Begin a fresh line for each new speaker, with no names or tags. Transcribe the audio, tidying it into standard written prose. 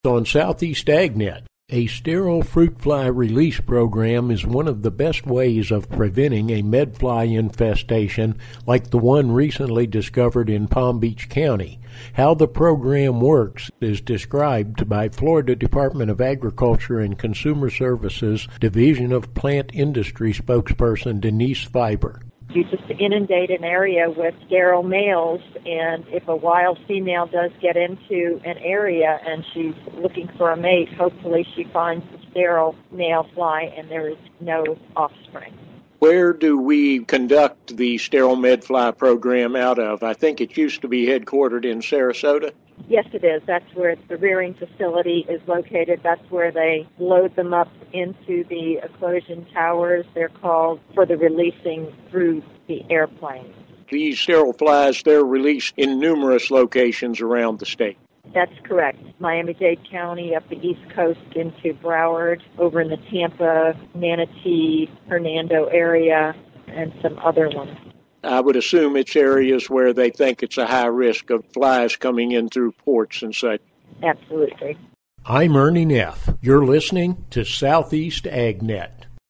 On Southeast AgNet. A sterile fruit fly release program is one of the best ways of preventing a medfly infestation like the one recently discovered in Palm Beach County. How the program works is described by Florida Department of Agriculture and Consumer Services Division of Plant Industry spokesperson Denise Fiber.
You just inundate an area with sterile males, and if a wild female does get into an area and she's looking for a mate, hopefully she finds the sterile male fly and there is no offspring.
Where do we conduct the sterile medfly program out of? I think it used to be headquartered in Sarasota.
Yes, it is. That's where the rearing facility is located. That's where they load them up into the eclosion towers, they're called, for the releasing through the airplane.
These sterile flies, they're released in numerous locations around the state.
That's correct. Miami-Dade County, up the East Coast into Broward, over in the Tampa, Manatee, Hernando area, and some other ones.
I would assume it's areas where they think it's a high risk of flies coming in through ports and such.
Absolutely.
I'm Ernie Neff. You're listening to Southeast AgNet.